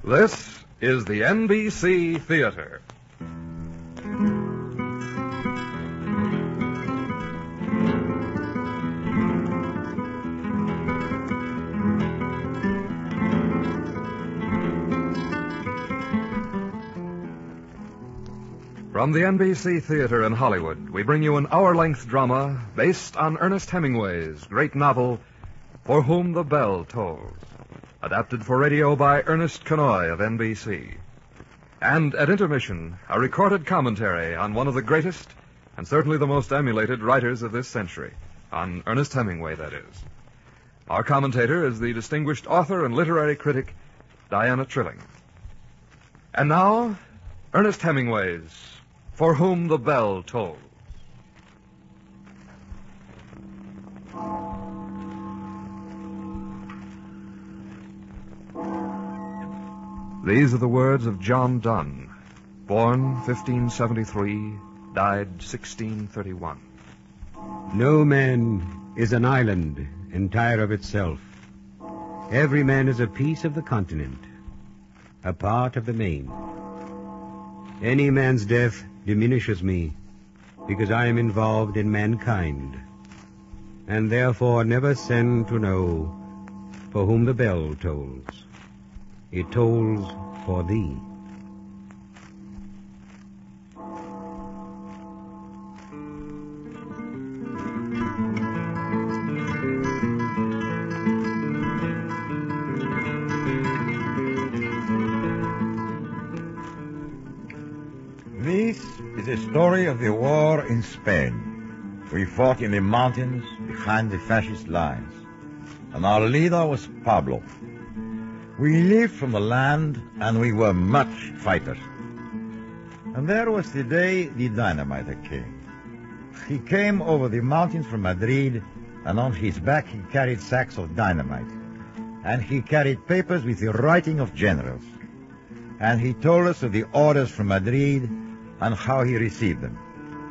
This is the NBC Theater. From the NBC Theater in Hollywood, we bring you an hour-length drama based on Ernest Hemingway's great novel, For Whom the Bell Tolls, adapted for radio by Ernest Kenoy of NBC. And at intermission, a recorded commentary on one of the greatest and certainly the most emulated writers of this century, on Ernest Hemingway, that is. Our commentator is the distinguished author and literary critic, Diana Trilling. And now, Ernest Hemingway's For Whom the Bell Tolls. These are the words of John Donne, born 1573, died 1631. No man is an island entire of itself. Every man is a piece of the continent, a part of the main. Any man's death diminishes me, because I am involved in mankind, and therefore never send to know for whom the bell tolls. It tolls for thee. This is the story of the war in Spain. We fought in the mountains behind the fascist lines, and our leader was Pablo. We lived from the land, and we were much fighters. And there was the day the dynamiter came. He came over the mountains from Madrid, and on his back he carried sacks of dynamite. And he carried papers with the writing of generals. And he told us of the orders from Madrid and how he received them.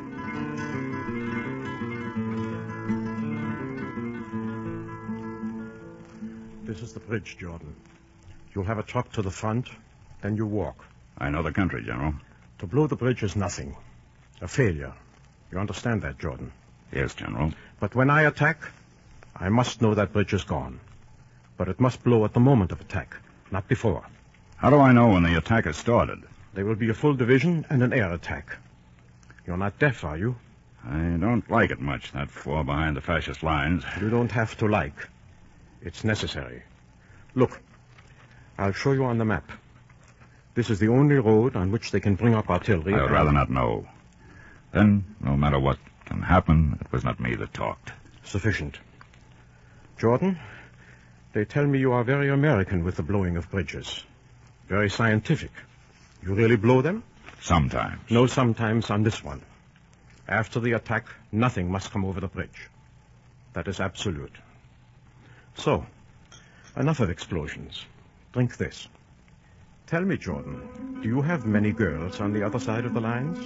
This is the bridge, Jordan. You'll have a truck to the front, then you walk. I know the country, General. To blow the bridge is nothing. A failure. You understand that, Jordan? Yes, General. But when I attack, I must know that bridge is gone. But it must blow at the moment of attack, not before. How do I know when the attack has started? There will be a full division and an air attack. You're not deaf, are you? I don't like it much, that war behind the fascist lines. You don't have to like. It's necessary. Look, I'll show you on the map. This is the only road on which they can bring up artillery. I would rather not know. Then, no matter what can happen, it was not me that talked. Sufficient. Jordan, they tell me you are very American with the blowing of bridges. Very scientific. You really blow them? Sometimes. No sometimes on this one. After the attack, nothing must come over the bridge. That is absolute. So, enough of explosions. Drink this. Tell me, Jordan, do you have many girls on the other side of the lines?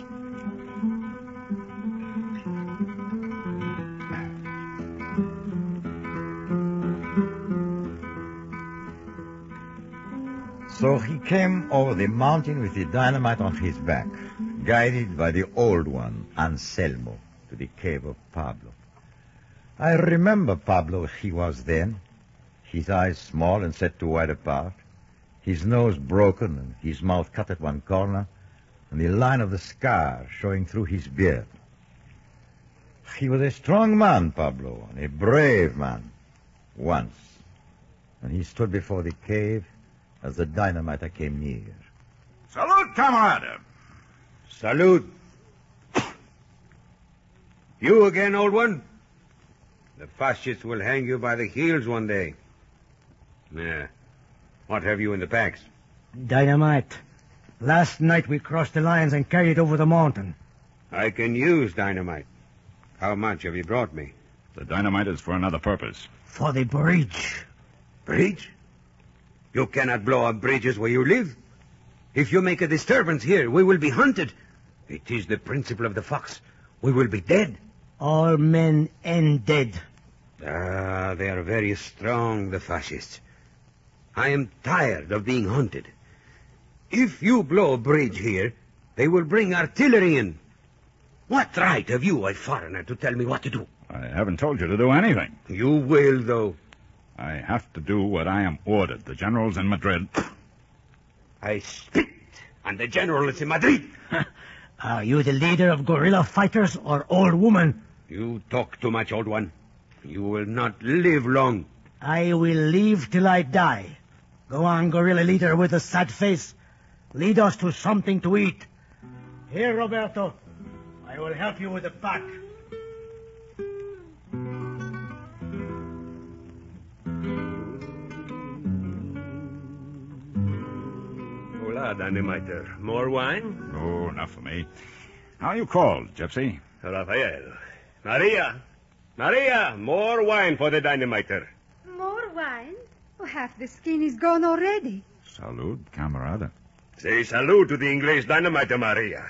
So he came over the mountain with the dynamite on his back, guided by the old one, Anselmo, to the cave of Pablo. I remember Pablo as he was then, his eyes small and set too wide apart, his nose broken and his mouth cut at one corner, and the line of the scar showing through his beard. He was a strong man, Pablo, and a brave man, once. And he stood before the cave as the dynamiter came near. Salute, camarade! Salute. You again, old one? The fascists will hang you by the heels one day. Yeah. What have you in the packs? Dynamite. Last night we crossed the lines and carried over the mountain. I can use dynamite. How much have you brought me? The dynamite is for another purpose. For the bridge. Bridge? You cannot blow up bridges where you live. If you make a disturbance here, we will be hunted. It is the principle of the fox. We will be dead. All men end dead. Ah, they are very strong, the fascists. I am tired of being hunted. If you blow a bridge here, they will bring artillery in. What right have you, a foreigner, to tell me what to do? I haven't told you to do anything. You will, though. I have to do what I am ordered. The general's in Madrid. I spit on the general is in Madrid. Are you the leader of guerrilla fighters or old woman? You talk too much, old one. You will not live long. I will live till I die. Go on, guerrilla leader with a sad face. Lead us to something to eat. Here, Roberto. I will help you with the pack. Hola, Dynamiter. More wine? Oh, enough for me. How are you called, Gypsy? Rafael. Maria, more wine for the Dynamiter. More wine? Oh, half the skin is gone already. Salud, camarada. Say salute to the English Dynamiter, Maria.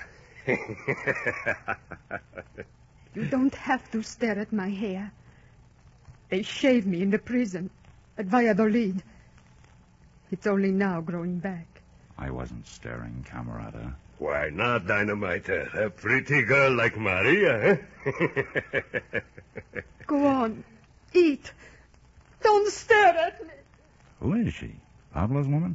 You don't have to stare at my hair. They shaved me in the prison at Valladolid. It's only now growing back. I wasn't staring, camarada. Why not, Dynamiter? A pretty girl like Maria, eh? Go on. Eat. Don't stare at me. Who is she? Pablo's woman?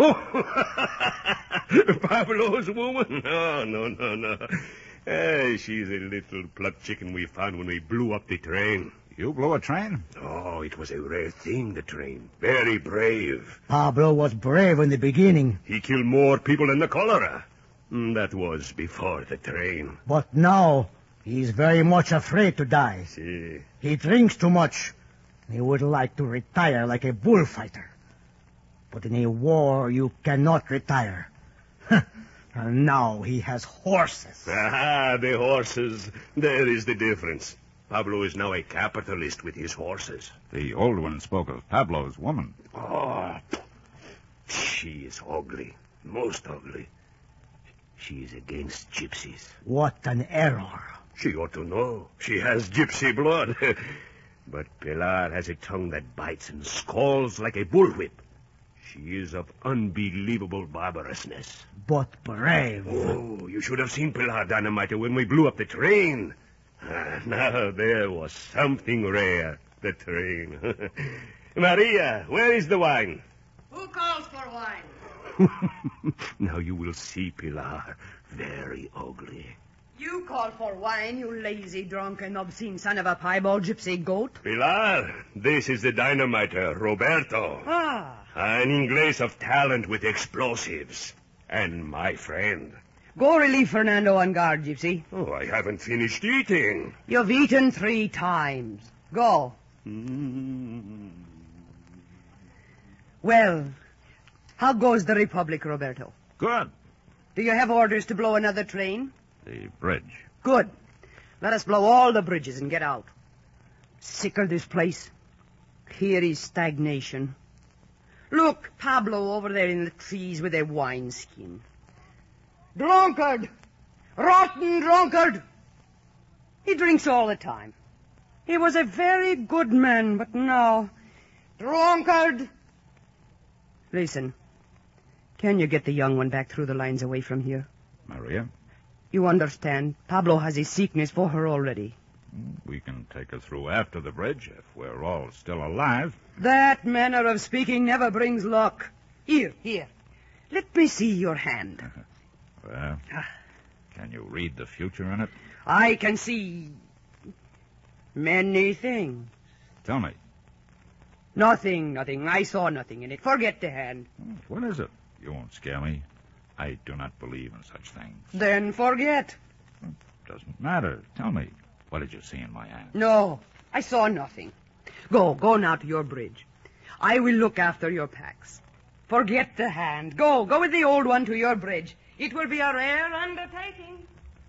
Pablo's woman? No. She's a little plucked chicken we found when we blew up the train. You blew a train? Oh, it was a rare thing, the train. Very brave. Pablo was brave in the beginning. He killed more people than the cholera. That was before the train. But now, he's very much afraid to die. See? He drinks too much. He would like to retire like a bullfighter. But in a war, you cannot retire. And now he has horses. Ah, the horses. There is the difference. Pablo is now a capitalist with his horses. The old one spoke of Pablo's woman. Oh, she is ugly. Most ugly. She is against gypsies. What an error. She ought to know. She has gypsy blood. But Pilar has a tongue that bites and scalds like a bullwhip. She is of unbelievable barbarousness. But brave. Oh, you should have seen Pilar, Dynamiter, when we blew up the train. Now, there was something rare, the train. Maria, where is the wine? Who calls for wine? Now you will see, Pilar. Very ugly. You call for wine, you lazy, drunken, obscene son of a piebald gypsy goat. Pilar, this is the Dynamiter, Roberto. Ah. An Inglés of talent with explosives. And my friend. Go relieve Fernando on guard, gypsy. Oh, I haven't finished eating. You've eaten 3 times. Go. Well, how goes the Republic, Roberto? Good. Do you have orders to blow another train? The bridge. Good. Let us blow all the bridges and get out. Sick of this place. Here is stagnation. Look, Pablo over there in the trees with a wineskin. Drunkard! Rotten drunkard! He drinks all the time. He was a very good man, but now... Drunkard! Listen. Can you get the young one back through the lines away from here? Maria? You understand, Pablo has a sickness for her already. We can take her through after the bridge if we're all still alive. That manner of speaking never brings luck. Here. Let me see your hand. Well, can you read the future in it? I can see many things. Tell me. Nothing. I saw nothing in it. Forget the hand. What is it? You won't scare me. I do not believe in such things. Then forget. Doesn't matter. Tell me. What did you see in my hand? No, I saw nothing. Go now to your bridge. I will look after your packs. Forget the hand. Go with the old one to your bridge. It will be a rare undertaking.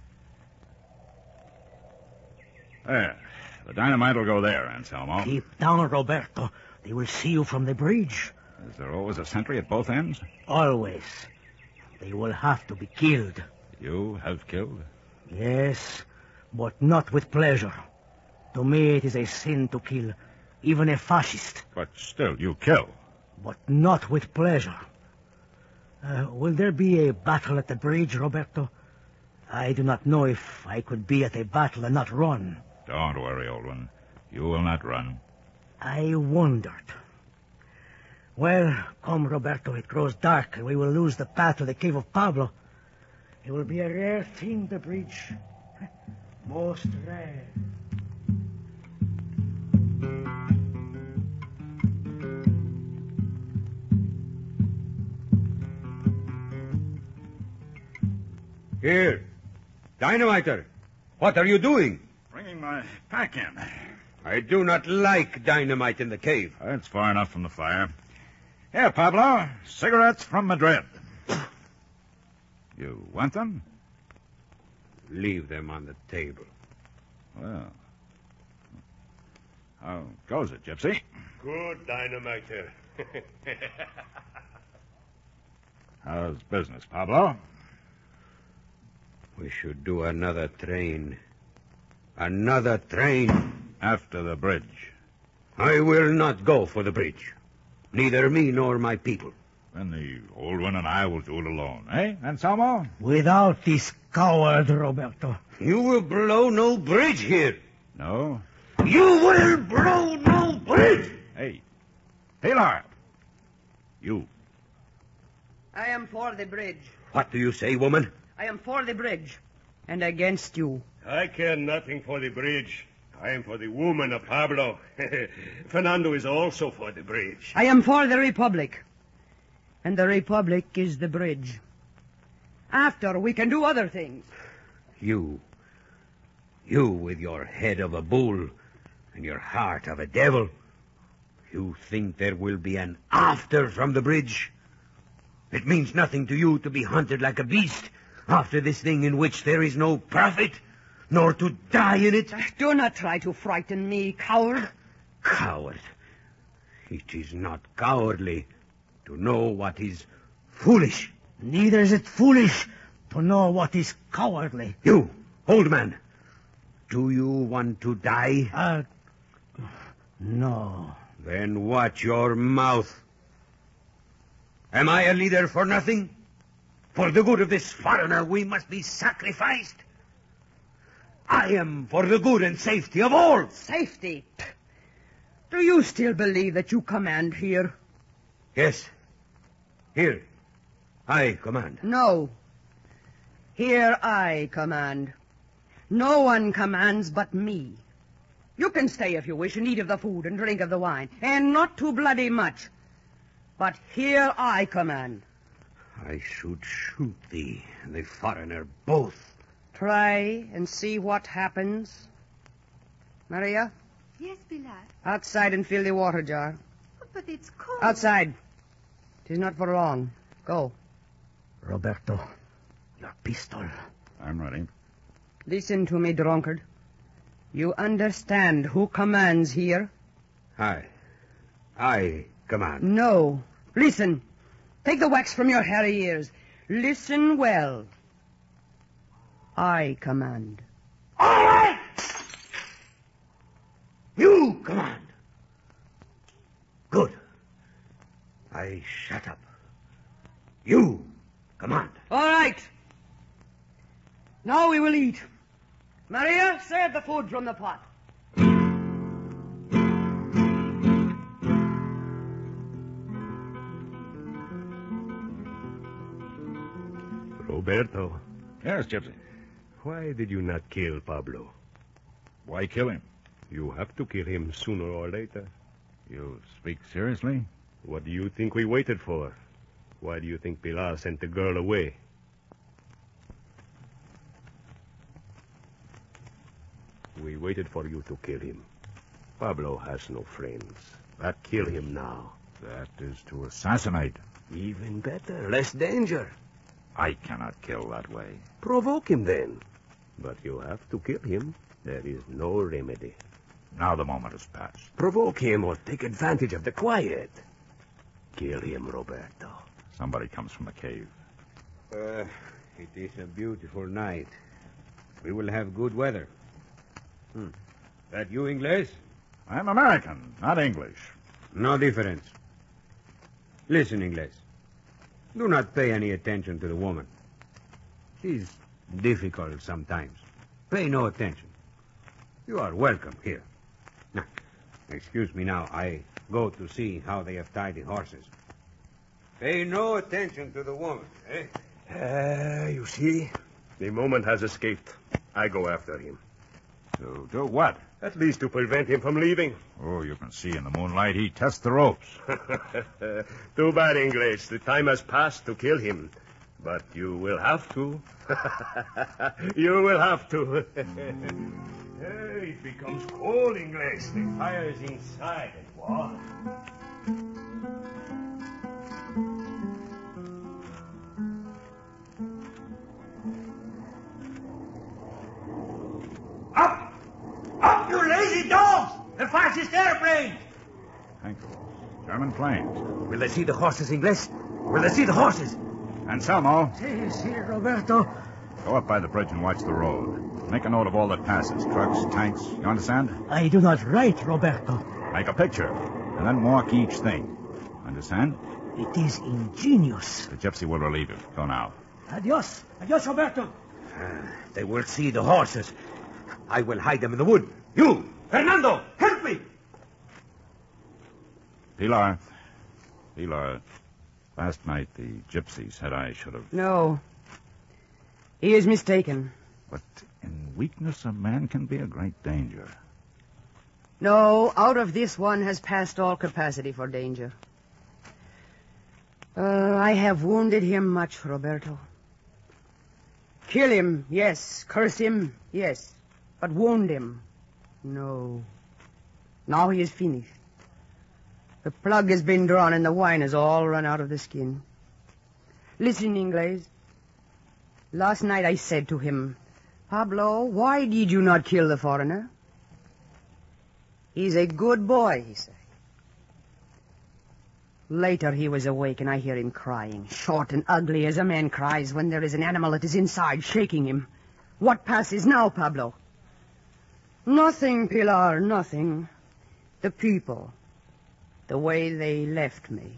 There. The dynamite will go there, Anselmo. Keep down, Roberto. They will see you from the bridge. Is there always a sentry at both ends? Always. They will have to be killed. You have killed? Yes, but not with pleasure. To me, it is a sin to kill, even a fascist. But still, you kill. But not with pleasure. Will there be a battle at the bridge, Roberto? I do not know if I could be at a battle and not run. Don't worry, old one. You will not run. I wondered. Well, come, Roberto, it grows dark, and we will lose the path to the cave of Pablo. It will be a rare thing, the bridge. Most rare. Here, dynamiter, what are you doing? Bringing my pack in. I do not like dynamite in the cave. It's far enough from the fire. Here, Pablo, cigarettes from Madrid. You want them? Leave them on the table. Well, how goes it, Gypsy? Good dynamiter. How's business, Pablo? We should do another train. Another train. After the bridge. I will not go for the bridge. Neither me nor my people. Then the old one and I will do it alone, eh, Anselmo? Without this coward, Roberto. You will blow no bridge here. No? You will blow no bridge! Hey, Pilar. You. I am for the bridge. What do you say, woman? I am for the bridge. And against you. I care nothing for the bridge. I am for the woman of Pablo. Fernando is also for the bridge. I am for the Republic. And the Republic is the bridge. After, we can do other things. You with your head of a bull and your heart of a devil. You think there will be an after from the bridge? It means nothing to you to be hunted like a beast after this thing in which there is no profit, nor to die in it. Do not try to frighten me, coward. Coward. It is not cowardly to know what is foolish. Neither is it foolish to know what is cowardly. You, old man, do you want to die? No. Then watch your mouth. Am I a leader for nothing? For the good of this foreigner, we must be sacrificed. I am for the good and safety of all. Safety? Do you still believe that you command here? Yes. Here, I command. No. Here I command. No one commands but me. You can stay if you wish and eat of the food and drink of the wine, and not too bloody much. But here I command. I should shoot thee and the foreigner both. Try and see what happens. Maria? Yes, Pilar. Outside and fill the water jar. But it's cold. Outside. 'Tis not for long. Go. Roberto, your pistol. I'm ready. Listen to me, drunkard. You understand who commands here? I command. No. Listen. Take the wax from your hairy ears. Listen well. I command. All right! You command. Good. I shut up. You command. All right. Now we will eat. Maria, serve the food from the pot. Roberto, Yes, Gypsy. why did you not kill Pablo? Why kill him? You have to kill him sooner or later. You speak seriously? What do you think we waited for? Why do you think Pilar sent the girl away? We waited for you to kill him. Pablo has no friends. But kill him now. That is to assassinate. Even better, less danger. I cannot kill that way. Provoke him then. But you have to kill him. There is no remedy. Now the moment has passed. Provoke him or take advantage of the quiet. Kill him, Roberto. Somebody comes from the cave. It is a beautiful night. We will have good weather. That you, English? I'm American, not English. No difference. Listen, English. Do not pay any attention to the woman. She's difficult sometimes. Pay no attention. You are welcome here. Now, excuse me now. I go to see how they have tied the horses. Pay no attention to the woman, eh? You see? The moment has escaped. I go after him. To do what? At least to prevent him from leaving. Oh, you can see in the moonlight he tests the ropes. Too bad, English. The time has passed to kill him. But you will have to. You will have to. It becomes cold, English. The fire is inside and warm. Up! Up, you lazy dogs! The fastest airplane! Hank, German planes. Will they see the horses, Ingles? Will they see the horses? Anselmo, Si, Roberto. go up by the bridge and watch the road. Make a note of all that passes. Trucks, tanks, you understand? I do not write, Roberto. Make a picture, and then mark each thing. Understand? It is ingenious. The gypsy will relieve you. Go now. Adios. Adios, Roberto. They will see the horses. I will hide them in the wood. You, Fernando, help me! Pilar, last night the gypsy said I should have... No. He is mistaken. But in weakness, a man can be a great danger. No, out of this one has passed all capacity for danger. I have wounded him much, Roberto. Kill him, yes. Curse him, yes. But wound him, no. Now he is finished. The plug has been drawn and the wine has all run out of the skin. Listen, Ingles. Last night I said to him, Pablo, why did you not kill the foreigner? He's a good boy, he said. Later he was awake and I hear him crying, short and ugly as a man cries when there is an animal at his inside shaking him. What passes now, Pablo? Nothing, Pilar, nothing. The people. The way they left me.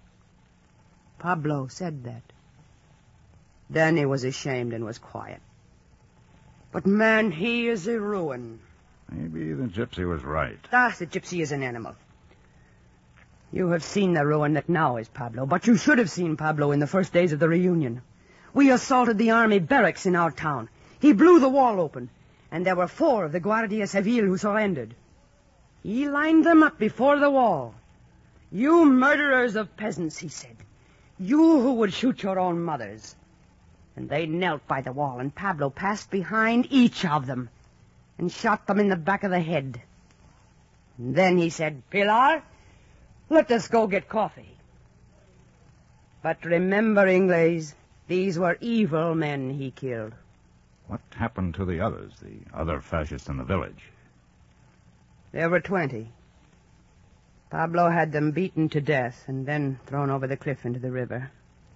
Pablo said that. Then he was ashamed and was quiet. But, man, he is a ruin. Maybe the gypsy was right. Ah, the gypsy is an animal. You have seen the ruin that now is Pablo, but you should have seen Pablo in the first days of the reunion. We assaulted the army barracks in our town. He blew the wall open, and there were 4 of the Guardia Civil who surrendered. He lined them up before the wall. You murderers of peasants, he said. You who would shoot your own mothers. And they knelt by the wall, and Pablo passed behind each of them and shot them in the back of the head. And then he said, Pilar, let us go get coffee. But remember, Ingles, these were evil men he killed. What happened to the others, the other fascists in the village? There were 20. Pablo had them beaten to death and then thrown over the cliff into the river.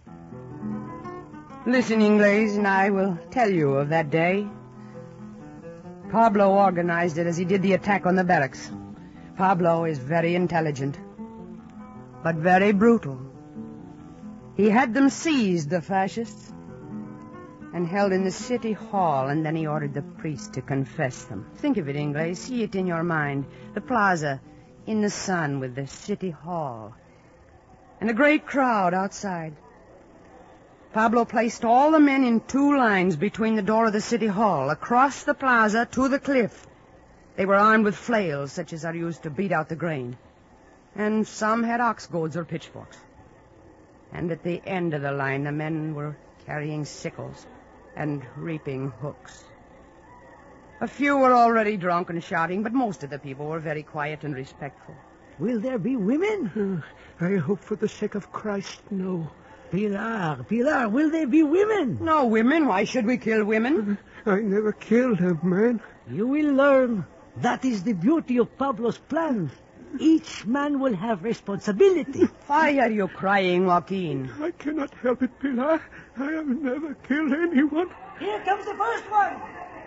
Listen, Ingles, and I will tell you of that day. Pablo organized it as he did the attack on the barracks. Pablo is very intelligent, but very brutal. He had them seized, the fascists, and held in the city hall, and then he ordered the priest to confess them. Think of it, Ingles. See it in your mind. The plaza in the sun with the city hall and a great crowd outside. Pablo placed all the men in 2 lines between the door of the city hall, across the plaza to the cliff. They were armed with flails, such as are used to beat out the grain. And some had ox goads or pitchforks. And at the end of the line, the men were carrying sickles and reaping hooks. A few were already drunk and shouting, but most of the people were very quiet and respectful. Will there be women? I hope for the sake of Christ, no. Pilar, will there be women? No women. Why should we kill women? I never killed a man. You will learn. That is the beauty of Pablo's plan. Each man will have responsibility. Why are you crying, Joaquin? I cannot help it, Pilar. I have never killed anyone. Here comes the first one.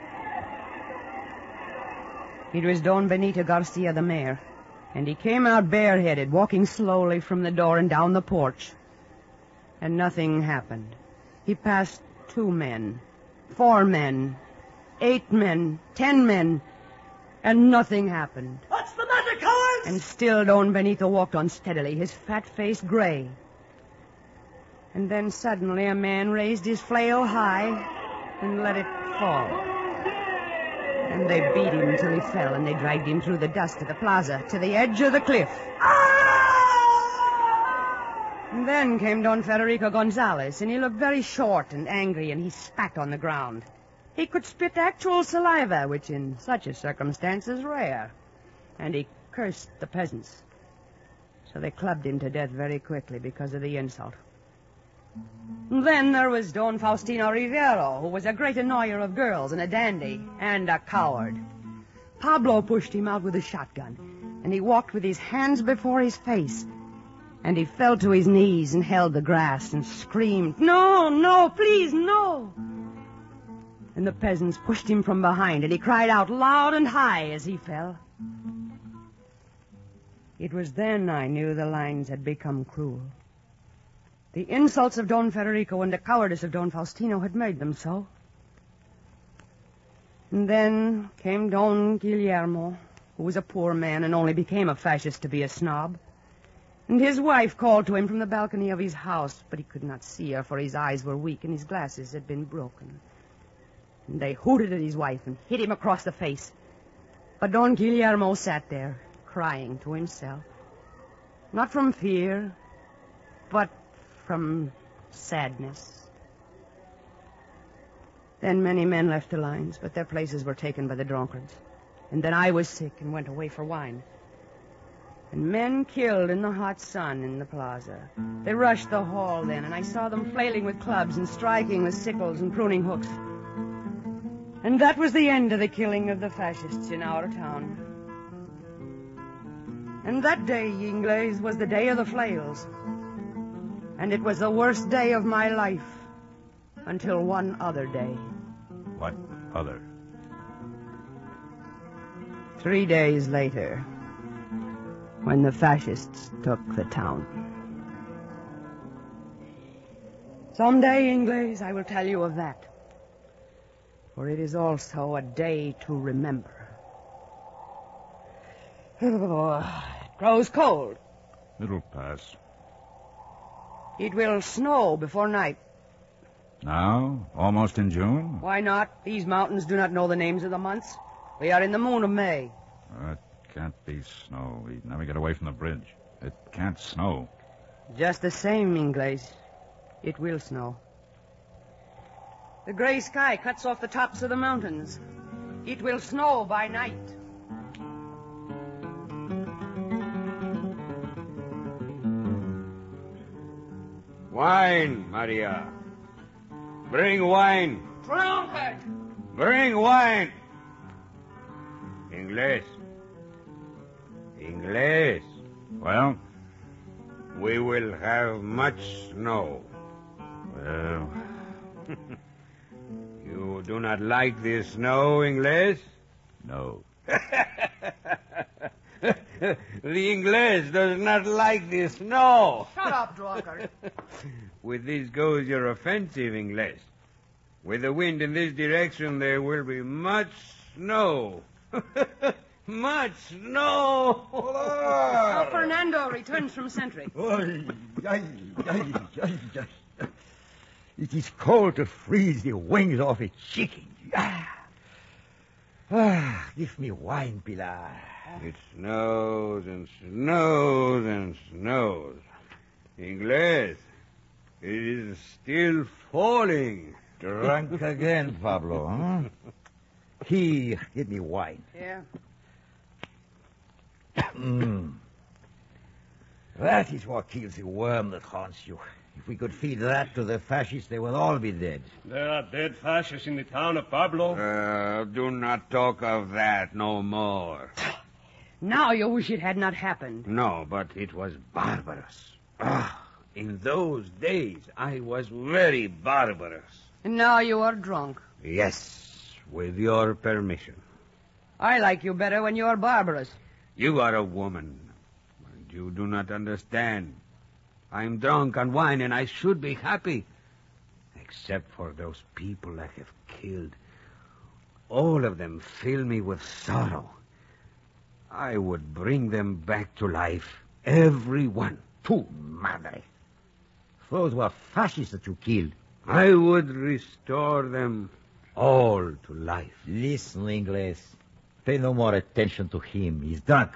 It was Don Benito Garcia, the mayor, and he came out bareheaded, walking slowly from the door and down the porch. And nothing happened. He passed 2 men, 4 men, 8 men, 10 men, and nothing happened. What's the matter, cowards? And still Don Benito walked on steadily, his fat face gray. And then suddenly a man raised his flail high and let it fall. And they beat him until he fell, and they dragged him through the dust to the plaza, to the edge of the cliff. And then came Don Federico Gonzalez, and he looked very short and angry, and he spat on the ground. He could spit actual saliva, which in such a circumstance is rare. And he cursed the peasants. So they clubbed him to death very quickly because of the insult. And then there was Don Faustino Rivero, who was a great annoyer of girls and a dandy and a coward. Pablo pushed him out with a shotgun, and he walked with his hands before his face. And he fell to his knees and held the grass and screamed, "No, no, please, no!" And the peasants pushed him from behind, and he cried out loud and high as he fell. It was then I knew the lines had become cruel. The insults of Don Federico and the cowardice of Don Faustino had made them so. And then came Don Guillermo, who was a poor man and only became a fascist to be a snob. And his wife called to him from the balcony of his house, but he could not see her, for his eyes were weak and his glasses had been broken. And they hooted at his wife and hit him across the face. But Don Guillermo sat there, crying to himself. Not from fear, but from sadness. Then many men left the lines, but their places were taken by the drunkards. And then I was sick and went away for wine. And men killed in the hot sun in the plaza. They rushed the hall then, and I saw them flailing with clubs and striking with sickles and pruning hooks. And that was the end of the killing of the fascists in our town. And that day, Ingles, was the day of the flails. And it was the worst day of my life until one other day. What other? 3 days later, when the fascists took the town. Someday, Ingles, I will tell you of that. For it is also a day to remember. It grows cold. It'll pass. It will snow before night. Now? Almost in June? Why not? These mountains do not know the names of the months. We are in the moon of May. It can't be snow. We never get away from the bridge. It can't snow. Just the same, Ingles. It will snow. The gray sky cuts off the tops of the mountains. It will snow by night. Wine, Maria. Bring wine. Drunkard! Bring wine. Ingles. Ingles. Well? We will have much snow. Well... You do not like the snow, Ingles? No. The Ingles does not like the snow. Shut up, drunkard. With this goes your offensive, Ingles. With the wind in this direction, there will be much snow. Much snow. Now Fernando returns from sentry. It is cold to freeze the wings off a chicken. Give me wine, Pilar. It snows and snows and snows. Ingles, it is still falling. Drunk again, Pablo, huh? Here, give me wine. Yeah. That is what kills the worm that haunts you. If we could feed that to the fascists, they would all be dead. There are dead fascists in the town of Pablo. Do not talk of that no more. Now you wish it had not happened. No, but it was barbarous. In those days, I was very barbarous. And now you are drunk. Yes, with your permission. I like you better when you are barbarous. You are a woman, and you do not understand. I'm drunk on wine, and I should be happy. Except for those people I have killed. All of them fill me with sorrow. I would bring them back to life. Every one. Tu madre. Those were fascists that you killed. I would restore them all to life. Listen, Ingles. Pay no more attention to him. He's drunk.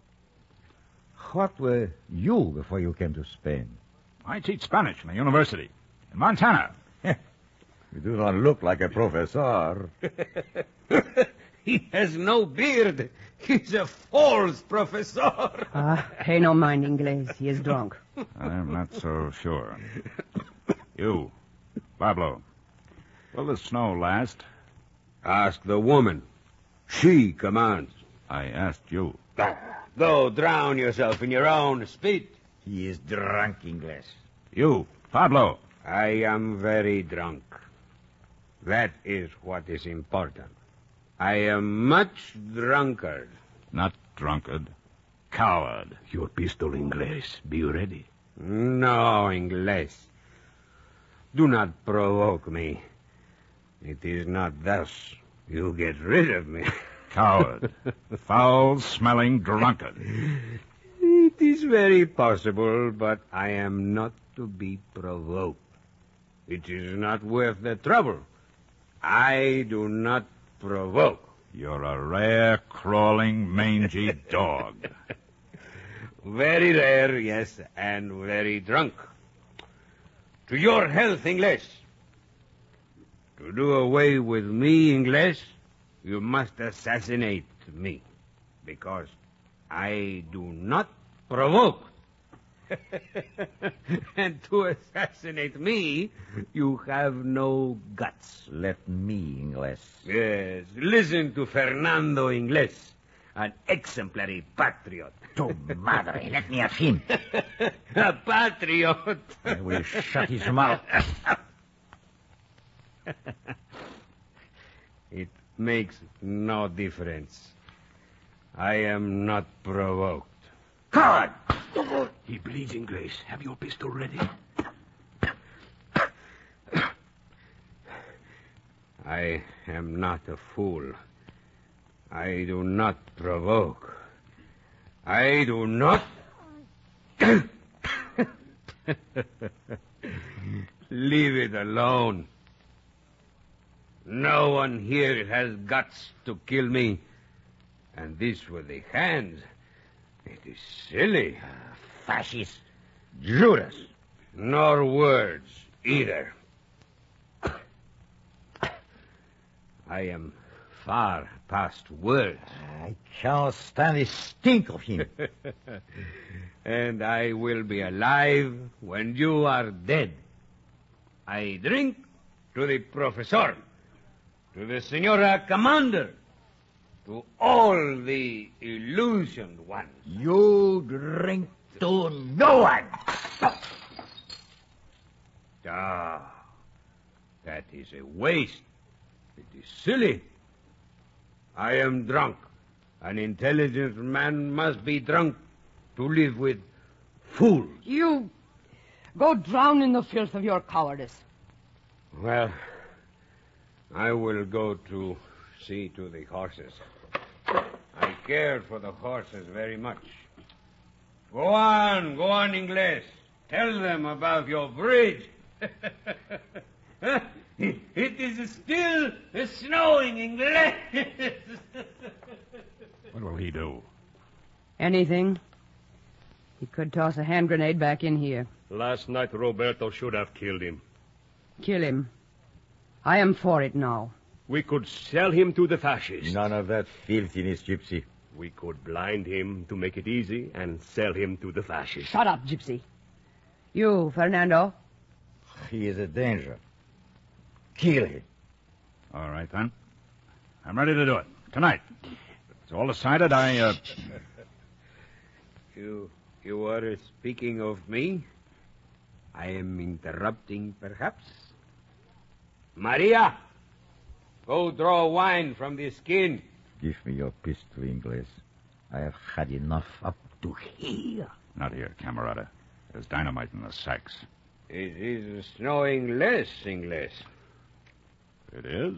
What were you before you came to Spain? I teach Spanish in the university in Montana. You do not look like a professor. He has no beard. He's a false professor. Pay no mind, Inglés. He is drunk. I'm not so sure. You, Pablo, will the snow last? Ask the woman. She commands. I asked you. Go drown yourself in your own spit. He is drunk, Ingles. You, Pablo. I am very drunk. That is what is important. I am much drunkard. Not drunkard. Coward. Your pistol, Inglés. Be ready. No, Inglés. Do not provoke me. It is not thus you get rid of me. Coward. Foul-smelling drunkard. It is very possible, but I am not to be provoked. It is not worth the trouble. I do not provoke. You're a rare, crawling, mangy dog. Very rare, yes, and very drunk. To your health, Inglés. To do away with me, Inglés, you must assassinate me, because I do not provoke. And to assassinate me, you have no guts. Let me, Ingles. Yes, listen to Fernando Inglés, an exemplary patriot. Tu madre, let me have him. A patriot. I will shut his mouth. It makes no difference. I am not provoked. Coward! He bleeds, Inglés. Have your pistol ready. I am not a fool. I do not provoke. I do not... Leave it alone. No one here has guts to kill me. And this with the hands. It is silly. Fascist. Judas. Nor words either. I am far past words. I cannot stand the stink of him. And I will be alive when you are dead. I drink to the professor, to the Senora Commander, to all the illusioned ones. You drink to no one. Ah, that is a waste. It is silly. I am drunk. An intelligent man must be drunk to live with fools. You go drown in the filth of your cowardice. Well, I will go to see to the horses. I care for the horses very much. Go on, Inglés. Tell them about your bridge. It is still snowing, Inglés. What will he do? Anything. He could toss a hand grenade back in here. Last night, Roberto should have killed him. Kill him. I am for it now. We could sell him to the fascists. None of that filthiness, Gypsy. We could blind him to make it easy and sell him to the fascists. Shut up, Gypsy. You, Fernando. He is a danger. Kill him. All right, then. I'm ready to do it. Tonight. It's all decided. You are speaking of me? I am interrupting, perhaps? Maria, go draw wine from the skin. Give me your pistol, Ingles. I have had enough up to here. Not here, camarada. There's dynamite in the sacks. It is snowing less, Ingles. It is?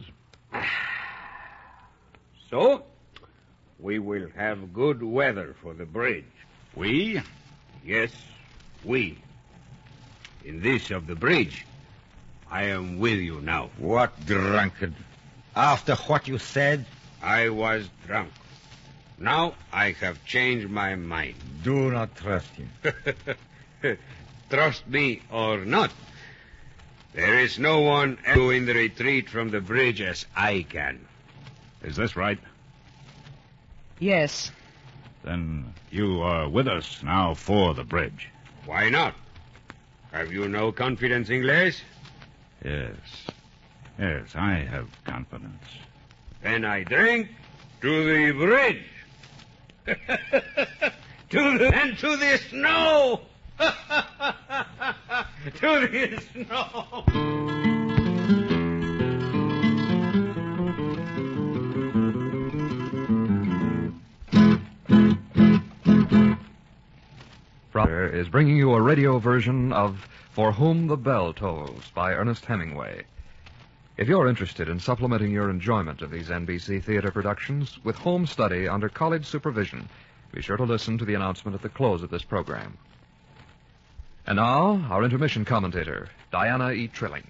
So, we will have good weather for the bridge. We? Yes, we. In this of the bridge, I am with you now. What drunkard? After what you said? I was drunk. Now I have changed my mind. Do not trust him. Trust me or not, there is no one doing the retreat from the bridge as I can. Is this right? Yes. Then you are with us now for the bridge. Why not? Have you no confidence, Ingles? Yes. Yes, I have confidence. Then I drink to the bridge. to the snow. to the snow. Brother is bringing you a radio version of For Whom the Bell Tolls by Ernest Hemingway. If you're interested in supplementing your enjoyment of these NBC theater productions with home study under college supervision, be sure to listen to the announcement at the close of this program. And now, our intermission commentator, Diana E. Trilling.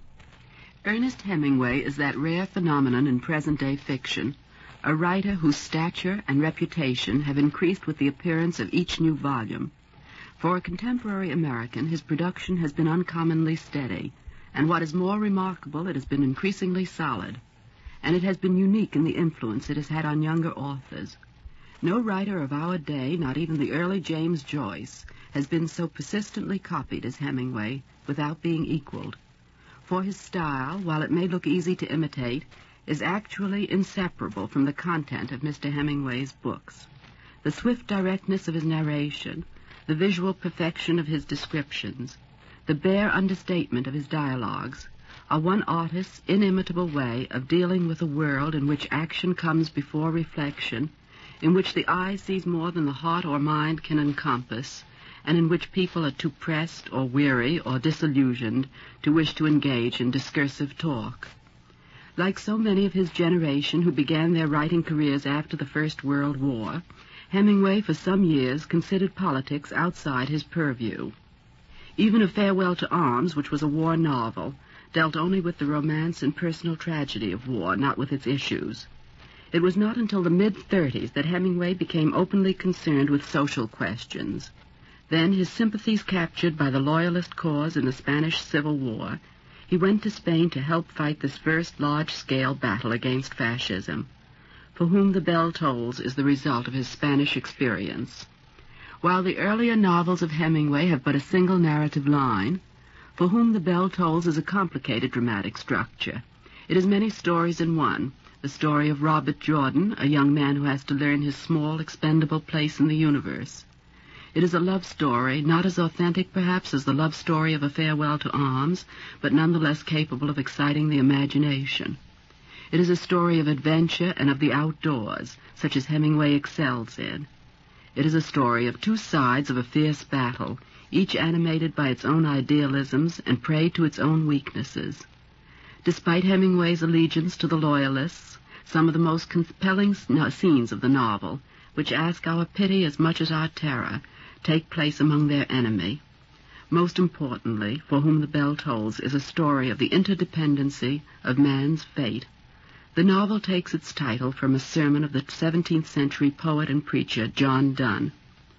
Ernest Hemingway is that rare phenomenon in present-day fiction, a writer whose stature and reputation have increased with the appearance of each new volume. For a contemporary American, his production has been uncommonly steady, and what is more remarkable, it has been increasingly solid, and it has been unique in the influence it has had on younger authors. No writer of our day, not even the early James Joyce, has been so persistently copied as Hemingway without being equaled. For his style, while it may look easy to imitate, is actually inseparable from the content of Mr. Hemingway's books. The swift directness of his narration, the visual perfection of his descriptions, the bare understatement of his dialogues, are one artist's inimitable way of dealing with a world in which action comes before reflection, in which the eye sees more than the heart or mind can encompass, and in which people are too pressed or weary or disillusioned to wish to engage in discursive talk. Like so many of his generation who began their writing careers after the First World War, Hemingway for some years considered politics outside his purview. Even A Farewell to Arms, which was a war novel, dealt only with the romance and personal tragedy of war, not with its issues. It was not until the mid-30s that Hemingway became openly concerned with social questions. Then, his sympathies captured by the Loyalist cause in the Spanish Civil War, he went to Spain to help fight this first large-scale battle against fascism. For Whom the Bell Tolls is the result of his Spanish experience. While the earlier novels of Hemingway have but a single narrative line, For Whom the Bell Tolls is a complicated dramatic structure. It is many stories in one, the story of Robert Jordan, a young man who has to learn his small, expendable place in the universe. It is a love story, not as authentic perhaps as the love story of A Farewell to Arms, but nonetheless capable of exciting the imagination. It is a story of adventure and of the outdoors, such as Hemingway excels in. It is a story of two sides of a fierce battle, each animated by its own idealisms and prey to its own weaknesses. Despite Hemingway's allegiance to the Loyalists, some of the most compelling scenes of the novel, which ask our pity as much as our terror, take place among their enemy. Most importantly, For Whom the Bell Tolls is a story of the interdependency of man's fate. The novel takes its title from a sermon of the 17th century poet and preacher John Donne.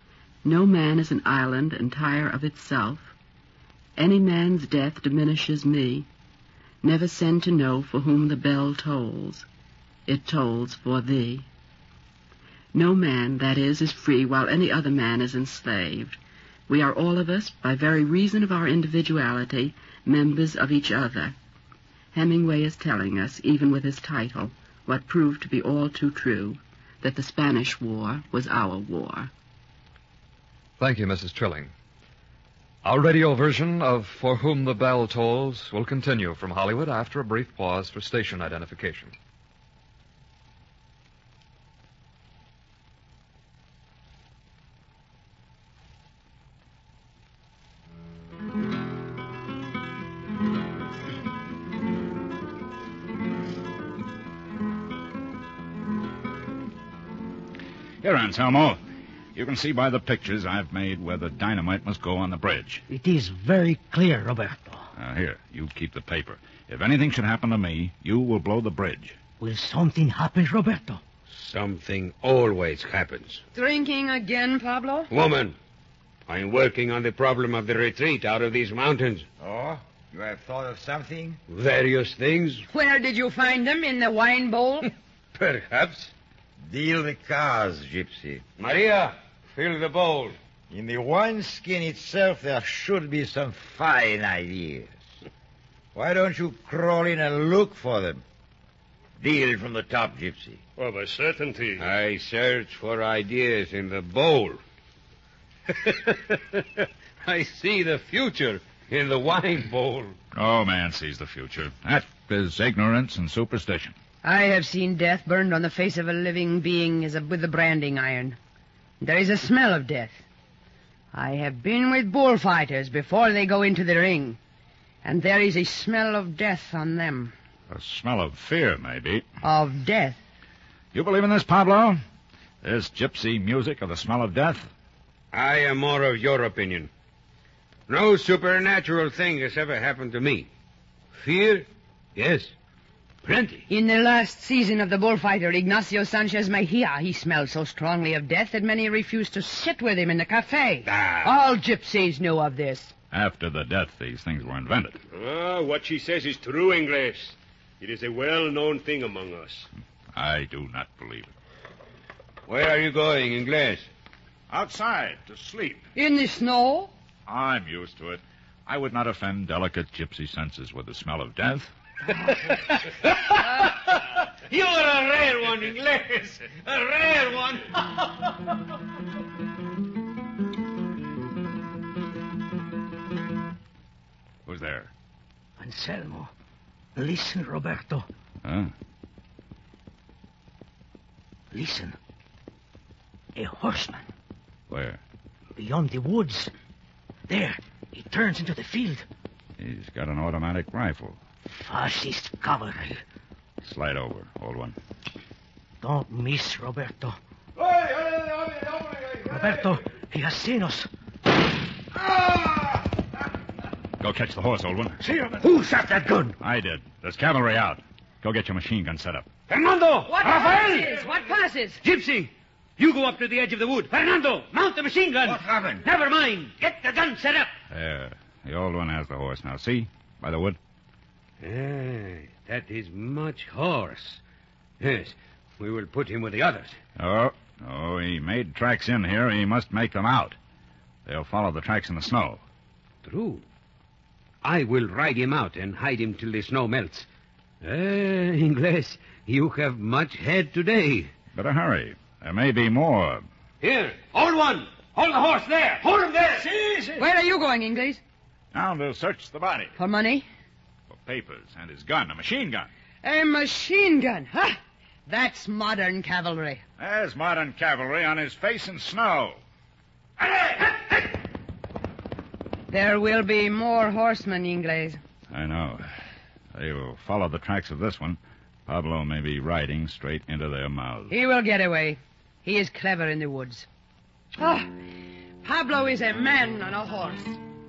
No man is an island entire of itself. Any man's death diminishes me. Never send to know for whom the bell tolls. It tolls for thee. No man, that is free, while any other man is enslaved. We are all of us, by very reason of our individuality, members of each other. Hemingway is telling us, even with his title, what proved to be all too true, that the Spanish War was our war. Thank you, Mrs. Trilling. Our radio version of For Whom the Bell Tolls will continue from Hollywood after a brief pause for station identification. Here, Anselmo. You can see by the pictures I've made where the dynamite must go on the bridge. It is very clear, Roberto. Here, you keep the paper. If anything should happen to me, you will blow the bridge. Will something happen, Roberto? Something always happens. Drinking again, Pablo? Woman, I'm working on the problem of the retreat out of these mountains. Oh? You have thought of something? Various things, Where did you find them? In the wine bowl? perhaps. Deal the cards, Gypsy. Maria, fill the bowl. In the wineskin itself, there should be some fine ideas. Why don't you crawl in and look for them? Deal from the top, Gypsy. Of a certainty. I search for ideas in the bowl. I see the future in the wine bowl. Oh, man sees the future. That is ignorance and superstition. I have seen death burned on the face of a living being with a branding iron. There is a smell of death. I have been with bullfighters before they go into the ring, and there is a smell of death on them. A smell of fear, maybe. Of death. You believe in this, Pablo? This gypsy music of the smell of death? I am more of your opinion. No supernatural thing has ever happened to me. Fear? Yes. Plenty. In the last season of the bullfighter, Ignacio Sanchez Mejia, he smelled so strongly of death that many refused to sit with him in the cafe. All gypsies knew of this. After the death, these things were invented. What she says is true, Ingles. It is a well-known thing among us. I do not believe it. Where are you going, Ingles? Outside, to sleep. In the snow? I'm used to it. I would not offend delicate gypsy senses with the smell of death. You are a rare one, Ingles. A rare one. Who's there? Anselmo. Listen, Roberto. Huh? Listen. A horseman. Where? Beyond the woods. There. He turns into the field. He's got an automatic rifle. Fascist cavalry. Slide over, old one. Don't miss, Roberto. Roberto, he has seen us. Go catch the horse, old one. See, Roberto. Who shot that gun? I did. There's cavalry out. Go get your machine gun set up. Fernando! What passes? What passes? Gypsy! You go up to the edge of the wood. Fernando, mount the machine gun. What happened? Never mind. Get the gun set up. There. The old one has the horse now. See? By the wood. That is much horse. Yes, we will put him with the others. Oh, he made tracks in here. He must make them out. They'll follow the tracks in the snow. True. I will ride him out and hide him till the snow melts. Ingles, you have much head today. Better hurry. There may be more. Here, hold one. Hold the horse there. Hold him there. Where are you going, Ingles? Now to search the body. For money? For papers and his gun, a machine gun. A machine gun. Huh? That's modern cavalry. There's modern cavalry on his face in snow. There will be more horsemen, Ingles. I know. They will follow the tracks of this one. Pablo may be riding straight into their mouths. He will get away. He is clever in the woods. Oh, Pablo is a man on a horse.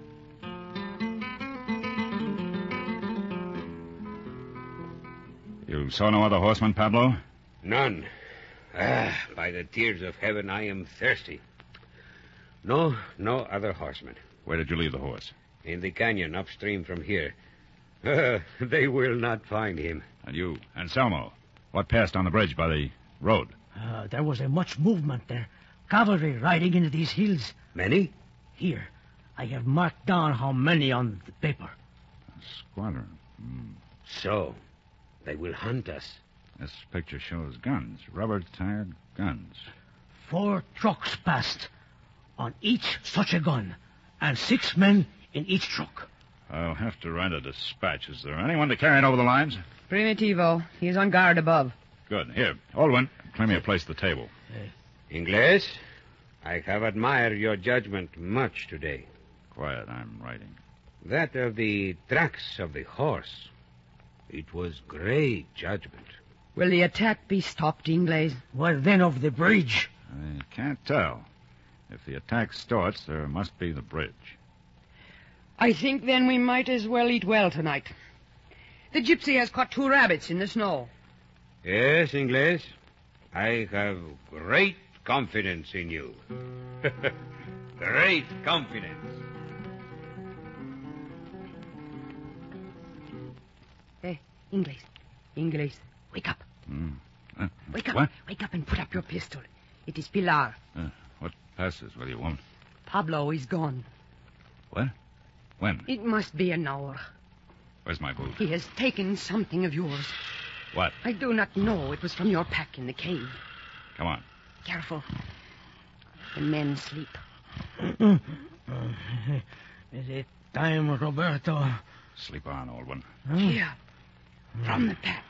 You saw no other horsemen, Pablo? None. By the tears of heaven, I am thirsty. No other horsemen. Where did you leave the horse? In the canyon upstream from here. They will not find him. And you, Anselmo, what passed on the bridge by the road? There was a much movement there. Cavalry riding into these hills. Many? Here. I have marked down how many on the paper. A squadron. So, they will hunt us. This picture shows guns, rubber-tired guns. 4 trucks passed. On each such a gun. And 6 men in each truck. I'll have to write a dispatch. Is there anyone to carry it over the lines? Primitivo. He is on guard above. Good. Here, old one, claim me a place at the table. Ingles, I have admired your judgment much today. Quiet, I'm writing. That of the tracks of the horse. It was great judgment. Will the attack be stopped, Ingles? Well, then of the bridge. I can't tell. If the attack starts, there must be the bridge. I think then we might as well eat well tonight. The gypsy has caught 2 rabbits in the snow. Yes, Inglés. I have great confidence in you. Great confidence. Hey, Inglés, wake up. Wake up. What? Wake up and put up your pistol. It is Pilar. What passes with you, woman? Pablo is gone. What? When? It must be an hour. Where's my boot? He has taken something of yours. What? I do not know. It was from your pack in the cave. Come on. Careful. The men sleep. Is it time, Roberto? Sleep on, old one. Here. From the pack.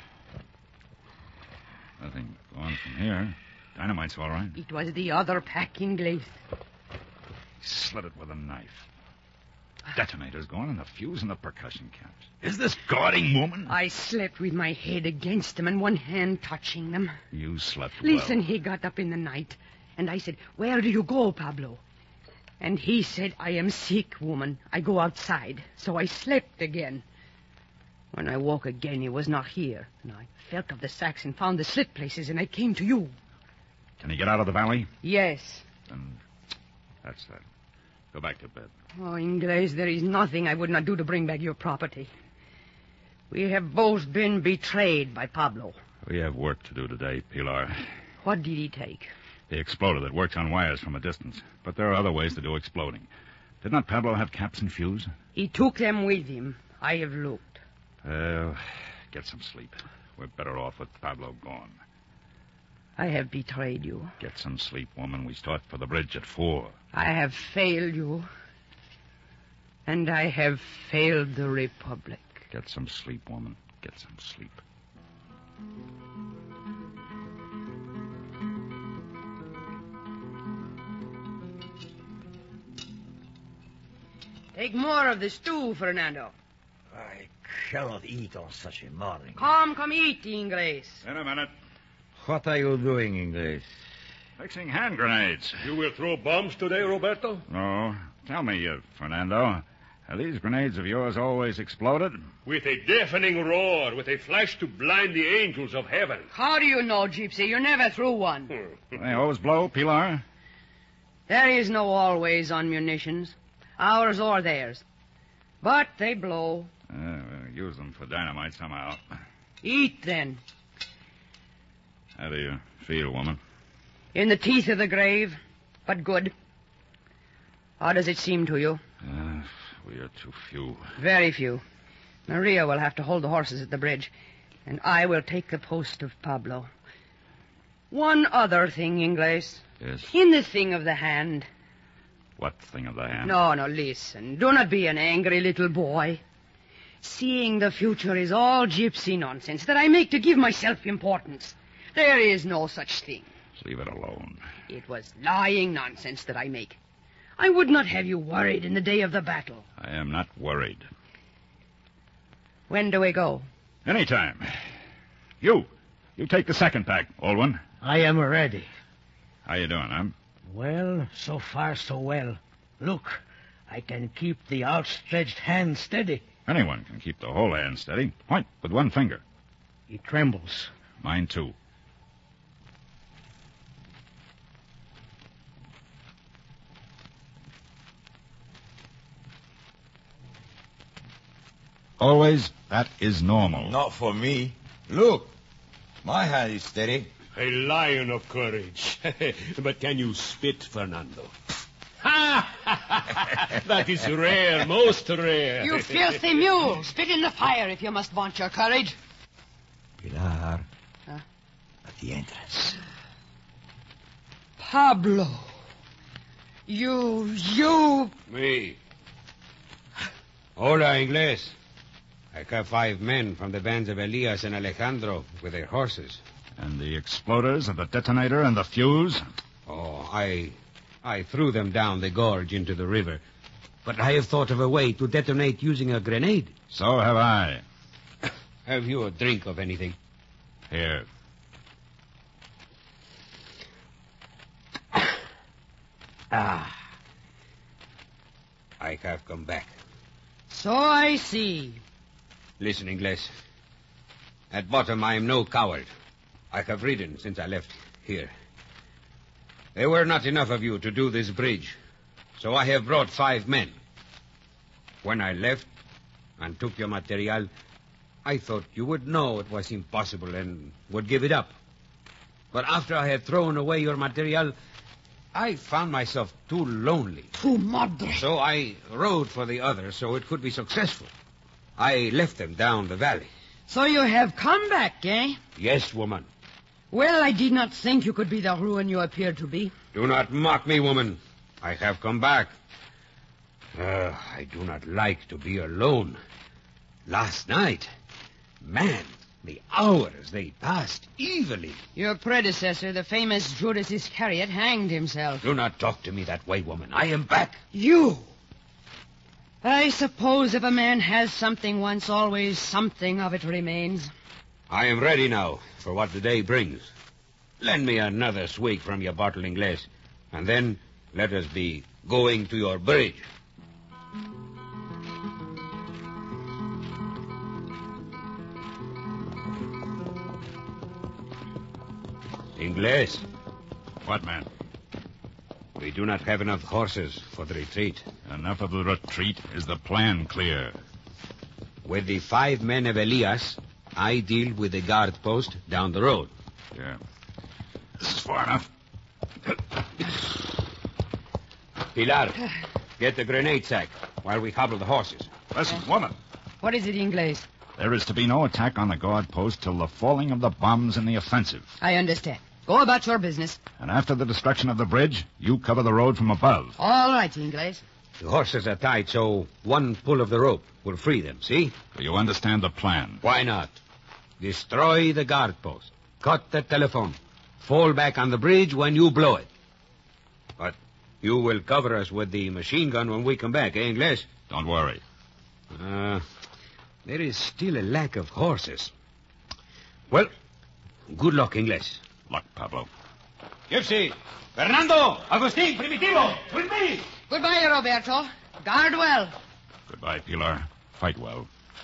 Nothing going from here. Dynamite's all right. It was the other pack, Inglés. Slit it with a knife. Detonator's gone and the fuse in the percussion caps. Is this guarding woman? I slept with my head against them and one hand touching them. You slept Listen, well. he got up in the night, and I said, "Where do you go, Pablo?" And he said, "I am sick, woman. I go outside." So I slept again. When I woke again, he was not here. And I felt of the sacks and found the slit places, and I came to you. Can he get out of the valley? Yes. Then that's that. Go back to bed. Oh, Inglés, there is nothing I would not do to bring back your property. We have both been betrayed by Pablo. We have work to do today, Pilar. What did he take? The exploder that works on wires from a distance. But there are other ways to do exploding. Did not Pablo have caps and fuse? He took them with him. I have looked. Well, get some sleep. We're better off with Pablo gone. I have betrayed you. Get some sleep, woman. We start for the bridge at 4. I have failed you. And I have failed the Republic. Get some sleep, woman. Get some sleep. Take more of the stew, Fernando. I cannot eat on such a morning. Come eat, Inglés. In a minute. What are you doing, Inglés? Fixing hand grenades. You will throw bombs today, Roberto? No. Tell me, Fernando, have these grenades of yours always exploded? With a deafening roar, with a flash to blind the angels of heaven. How do you know, Gypsy? You never threw one. They always blow, Pilar? There is no always on munitions. Ours or theirs. But they blow. We'll use them for dynamite somehow. Eat, then. How do you feel, woman? In the teeth of the grave, but good. How does it seem to you? We are too few. Very few. Maria will have to hold the horses at the bridge, and I will take the post of Pablo. One other thing, Inglés. Yes? In the thing of the hand. What thing of the hand? No, listen. Do not be an angry little boy. Seeing the future is all gypsy nonsense that I make to give myself importance. There is no such thing. Leave it alone. It was lying nonsense that I make. I would not have you worried in the day of the battle. I am not worried. When do we go? Anytime. You take the second pack, old one. I am ready. How you doing, huh? Well, so far so well. Look, I can keep the outstretched hand steady. Anyone can keep the whole hand steady. Point with one finger. It trembles. Mine, too. Always, that is normal. Not for me. Look, my hand is steady. A lion of courage. But can you spit, Fernando? That is rare, most rare. You filthy mule! Spit in the fire if you must vaunt your courage. Pilar. At the entrance. Pablo. You... Me. Hola, Inglés. I have 5 men from the bands of Elias and Alejandro with their horses. And the exploders and the detonator and the fuse? Oh, I threw them down the gorge into the river. But I have thought of a way to detonate using a grenade. So have I. Have you a drink of anything? Here. Ah. I have come back. So I see. Listen, Ingles. At bottom, I am no coward. I have ridden since I left here. There were not enough of you to do this bridge, so I have brought 5 men. When I left and took your material, I thought you would know it was impossible and would give it up. But after I had thrown away your material, I found myself too lonely. Tu madre. So I rode for the others so it could be successful. I left them down the valley. So you have come back, eh? Yes, woman. Well, I did not think you could be the ruin you appear to be. Do not mock me, woman. I have come back. I do not like to be alone. Last night, man, the hours, they passed evilly. Your predecessor, the famous Judas Iscariot, hanged himself. Do not talk to me that way, woman. I am back. You? I suppose if a man has something once, always something of it remains. I am ready now for what the day brings. Lend me another swig from your bottle, Ingles, and then let us be going to your bridge. Ingles. What, man? We do not have enough horses for the retreat. Enough of the retreat. Is the plan clear? With the 5 men of Elias, I deal with the guard post down the road. Yeah. This is far enough. Pilar, get the grenade sack while we hobble the horses. Listen, woman. What is it, Ingles? There is to be no attack on the guard post till the falling of the bombs in the offensive. I understand. Go about your business. And after the destruction of the bridge, you cover the road from above. All right, Ingles. The horses are tied, so one pull of the rope will free them, see? Do you understand the plan? Why not? Destroy the guard post. Cut the telephone. Fall back on the bridge when you blow it. But you will cover us with the machine gun when we come back, eh, Ingles? Don't worry. There is still a lack of horses. Well, good luck, Ingles. Luck, Pablo. Gypsy! Fernando! Agustin! Primitivo! With me! Goodbye, Roberto. Guard well. Goodbye, Pilar. Fight well.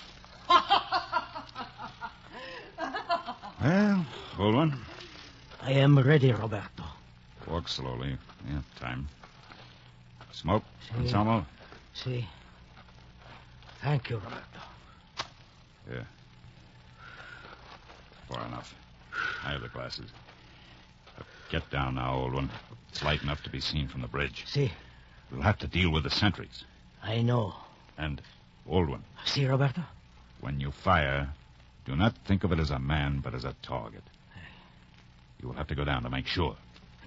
Well, old one. I am ready, Roberto. Walk slowly. Yeah, time. Smoke, Anselmo. See. Thank you, Roberto. Yeah. Far enough. I have the glasses. But get down now, old one. It's light enough to be seen from the bridge. See. We'll have to deal with the sentries. I know. And, old one. See, Roberto? When you fire, do not think of it as a man, but as a target. You will have to go down to make sure.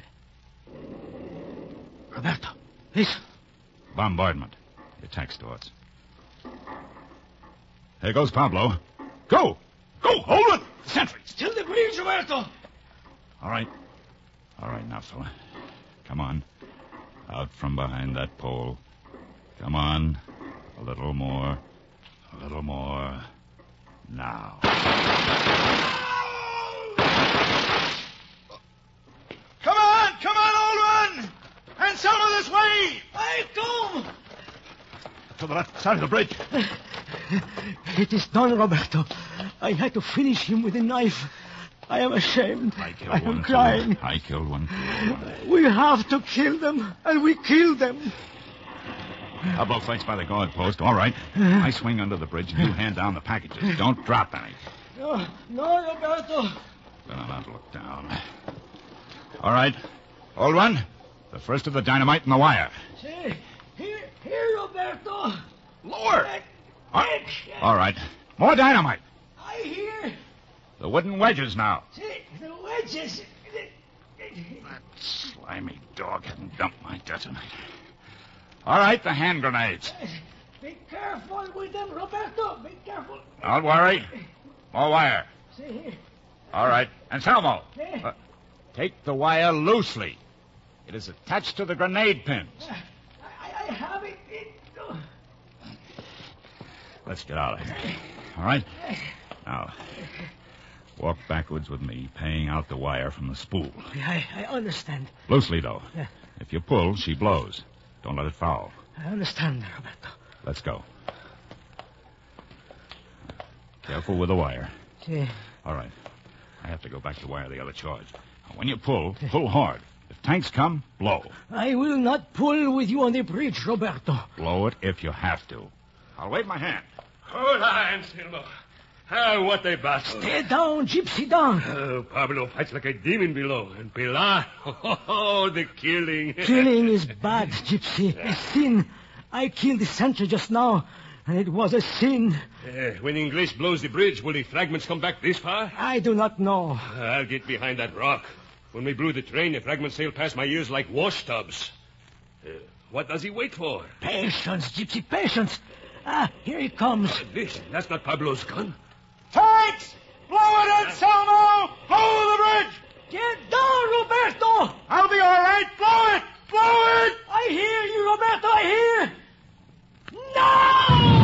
Roberto, listen. Bombardment. The attack starts. There goes Pablo. Go! Go! Hold it! Sentries! Still the bridge, Roberto! All right. All right now, fella. Come on. Out from behind that pole. Come on. A little more. A little more. Now. Come on, old one! And some of this way! I come! To the left side of the bridge. It is done, Roberto. I had to finish him with a knife. I am ashamed. I am killed one. crying. I killed one. We have to kill them, and we killed them. Pablo fights by the guard post. All right. I swing under the bridge, and you hand down the packages. Don't drop any. No, Roberto. Better not look down. All right. Old one, the first of the dynamite and the wire. See, here, Roberto. Lower. All right. More dynamite. I hear. The wooden wedges now. See, the wedges. That slimy dog hadn't dumped my detonator. All right, the hand grenades. Be careful with them, Roberto. Be careful. Don't worry. More wire. See here. All right. Anselmo, See? take the wire loosely. It is attached to the grenade pins. I have it. Let's get out of here. All right? Now, walk backwards with me, paying out the wire from the spool. I understand. Loosely, though. If you pull, she blows. Don't let it foul. I understand, Roberto. Let's go. Careful with the wire. Si. All right. I have to go back to wire the other charge. When you pull hard. If tanks come, blow. I will not pull with you on the bridge, Roberto. Blow it if you have to. I'll wave my hand. Hold on, Anselmo. What a bastard. Stay down, gypsy, down. Oh, Pablo fights like a demon below. And Pilar, oh, the killing. Killing is bad, gypsy. A sin. I killed the sentry just now, and it was a sin. When English blows the bridge, will the fragments come back this far? I do not know. I'll get behind that rock. When we blew the train, the fragments sailed past my ears like wash tubs. What does he wait for? Patience, gypsy, patience. Here he comes. That's not Pablo's gun. Tanks! Blow it, Anselmo! Blow the bridge! Get down, Roberto! I'll be all right. Blow it! Blow it! I hear you, Roberto, I hear! No!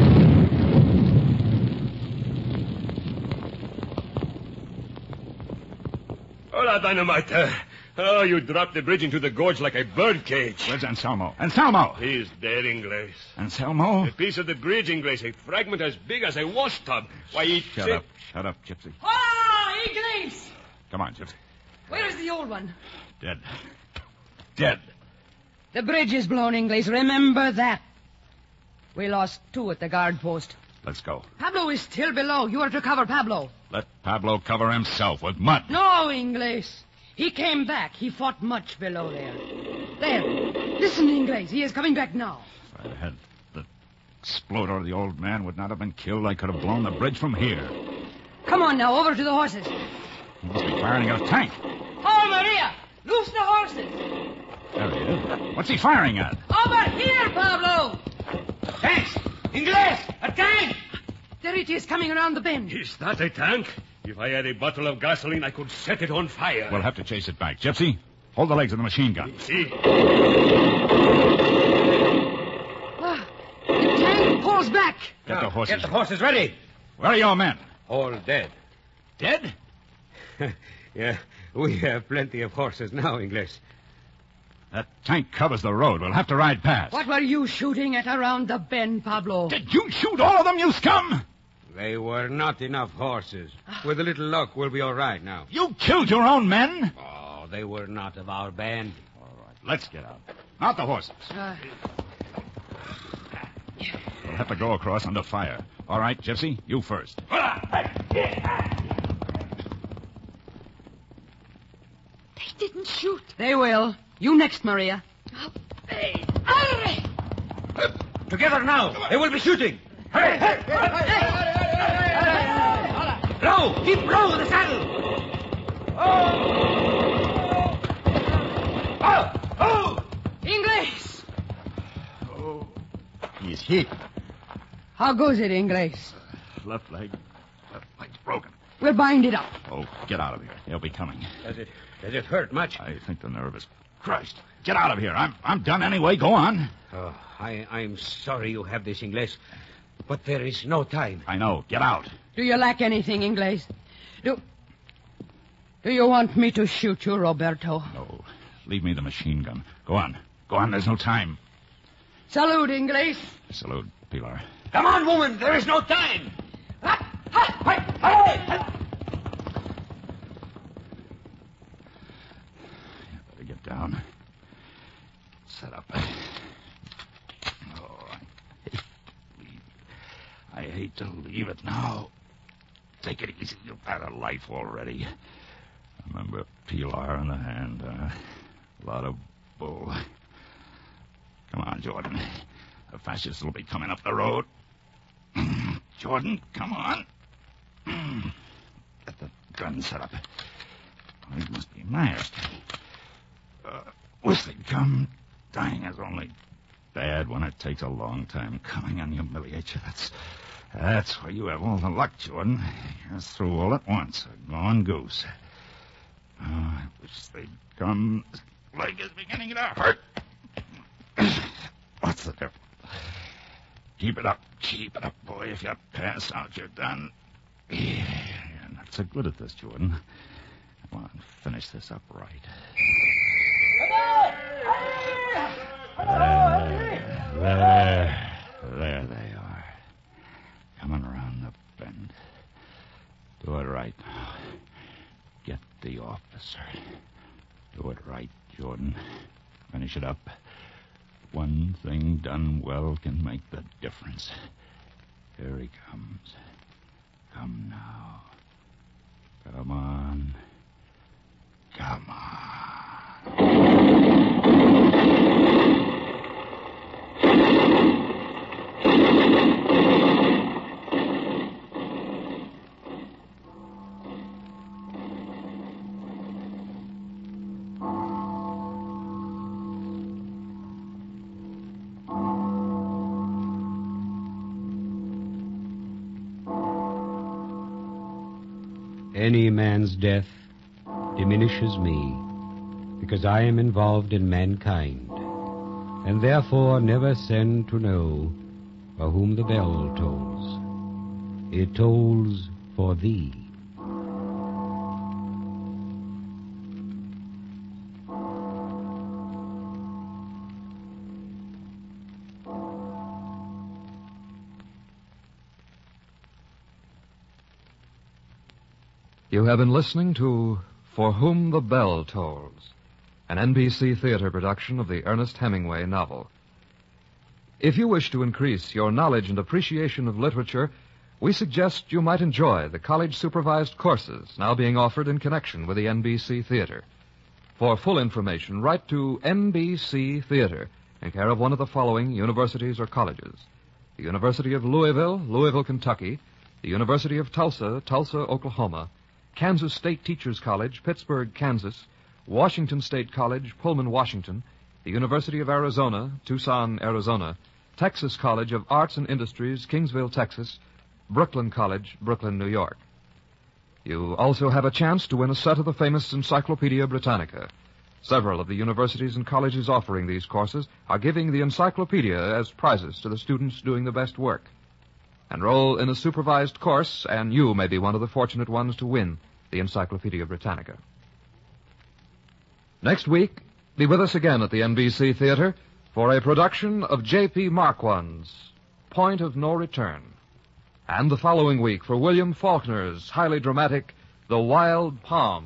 Hola, Dynamite. Oh, you dropped the bridge into the gorge like a bird cage. Where's Anselmo? Anselmo! He's dead, Inglés. Anselmo? A piece of the bridge, Inglés. A fragment as big as a wash tub. Why, he... Shut up, Gypsy. Ah, Inglés! Come on, Gypsy. Where's the old one? Dead. The bridge is blown, Inglés. Remember that. We lost 2 at the guard post. Let's go. Pablo is still below. You are to cover Pablo. Let Pablo cover himself with mud. No, Inglés. He came back. He fought much below there. There. Listen, Inglés. He is coming back now. If I had the exploder, the old man would not have been killed. I could have blown the bridge from here. Come on now, over to the horses. He must be firing at a tank. Oh, Maria! Loose the horses. There he is. What's he firing at? Over here, Pablo! Tanks! Inglés! A tank! There it is, coming around the bend. Is that a tank? If I had a bottle of gasoline, I could set it on fire. We'll have to chase it back. Gypsy, hold the legs of the machine gun. See? The tank pulls back. Get the horses. Get the horses ready. Where are your men? All dead. Dead? Yeah, we have plenty of horses now, Inglés. That tank covers the road. We'll have to ride past. What were you shooting at around the bend, Pablo? Did you shoot all of them, you scum? They were not enough horses. With a little luck, we'll be all right now. You killed your own men? Oh, they were not of our band. All right, let's get out. Mount the horses. We'll have to go across under fire. All right, Gypsy, you first. They didn't shoot. They will. You next, Maria. Together now. They will be shooting. Hurry! Blow! Keep blow with the saddle! Inglés! Oh, he's hit. How goes it, Inglés? Left leg's broken. We'll bind it up. Oh, get out of here. They'll be coming. Does it hurt much? I think the nerve is crushed. Get out of here. I'm done anyway. Go on. Oh, I'm sorry you have this, Inglés. But there is no time. I know. Get out. Do you lack anything, Inglés? Do you want me to shoot you, Roberto? No. Leave me the machine gun. Go on. Go on. There's no time. Salute, Inglés. Salute, Pilar. Come on, woman. There is no time. Better get down. Set up. Oh, I hate to leave it now. Take it easy. You've had a life already. Remember Pilar in the hand. A lot of bull. Come on, Jordan. The fascists will be coming up the road. Jordan, come on. Get the gun set up. He must be mad. Wish they'd come. Dying is only bad when it takes a long time coming and humiliates you. That's where you have all the luck, Jordan. You're through all at once. A gone goose. Oh, I wish they'd come. This leg is beginning to hurt. What's the difference? Keep it up. Keep it up, boy. If you pass out, you're done. Yeah, you're not so good at this, Jordan. Come on, finish this up right. Yes, sir. Do it right, Jordan. Finish it up. One thing done well can make the difference. Here he comes. Come now. Come on. Come on. Any man's death diminishes me, because I am involved in mankind, and therefore never send to know for whom the bell tolls. It tolls for thee. You have been listening to For Whom the Bell Tolls, an NBC theater production of the Ernest Hemingway novel. If you wish to increase your knowledge and appreciation of literature, we suggest you might enjoy the college-supervised courses now being offered in connection with the NBC Theater. For full information, write to NBC Theater in care of one of the following universities or colleges: the University of Louisville, Louisville, Kentucky; the University of Tulsa, Tulsa, Oklahoma; Kansas State Teachers College, Pittsburgh, Kansas; Washington State College, Pullman, Washington; the University of Arizona, Tucson, Arizona; Texas College of Arts and Industries, Kingsville, Texas; Brooklyn College, Brooklyn, New York. You also have a chance to win a set of the famous Encyclopedia Britannica. Several of the universities and colleges offering these courses are giving the encyclopedia as prizes to the students doing the best work. Enroll in a supervised course, and you may be one of the fortunate ones to win the Encyclopedia Britannica. Next week, be with us again at the NBC Theater for a production of J.P. Marquand's Point of No Return. And the following week for William Faulkner's highly dramatic The Wild Palms.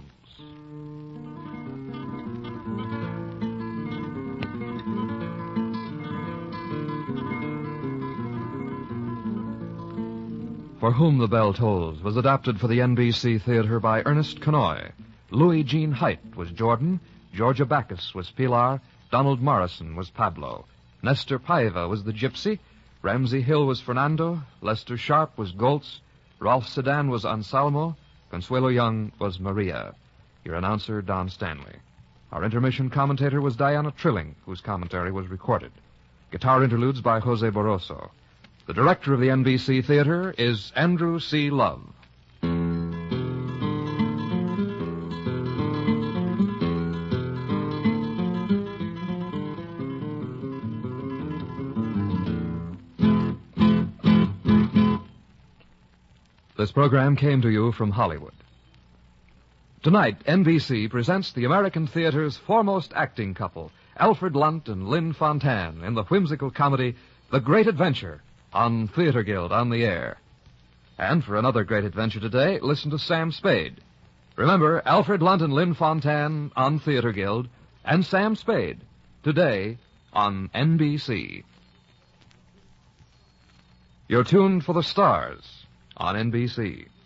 For Whom the Bell Tolls was adapted for the NBC Theater by Ernest Kanoy. Louis Jean Height was Jordan, Georgia Backus was Pilar, Donald Morrison was Pablo, Nestor Paiva was the Gypsy, Ramsey Hill was Fernando, Lester Sharp was Goltz, Rolf Sedan was Anselmo, Consuelo Young was Maria. Your announcer, Don Stanley. Our intermission commentator was Diana Trilling, whose commentary was recorded. Guitar interludes by Jose Barroso. The director of the NBC Theater is Andrew C. Love. This program came to you from Hollywood. Tonight, NBC presents the American theater's foremost acting couple, Alfred Lunt and Lynn Fontanne, in the whimsical comedy The Great Adventure, on Theater Guild on the Air. And for another great adventure today, listen to Sam Spade. Remember, Alfred Lunt and Lynn Fontanne on Theater Guild, and Sam Spade, today on NBC. You're tuned for the stars on NBC.